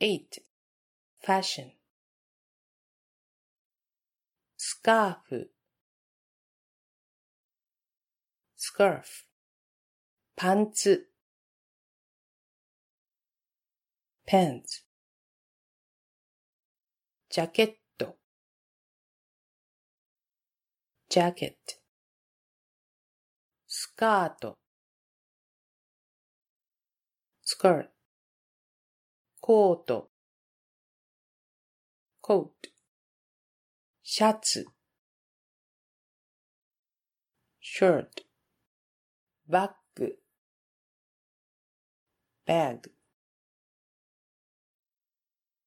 8. Fashion. スカーフ scarf. パンツ pants. ジャケット jacket. スカート skirt. コート coat. シャツ shirt. バッグ bag.